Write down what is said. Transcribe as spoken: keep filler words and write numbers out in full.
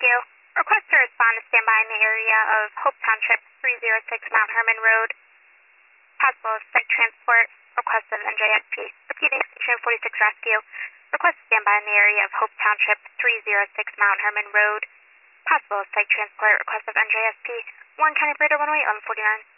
Rescue. Request to respond to standby in the area of Hope Township, three oh six Mount Herman Road. Possible site transport. Request of N J S P. Repeating, Station forty-six Rescue. Request to standby in the area of Hope Township, three oh six Mount Herman Road. Possible site transport. Request of N J S P. Warren County Operator one oh eight, eleven forty-nine.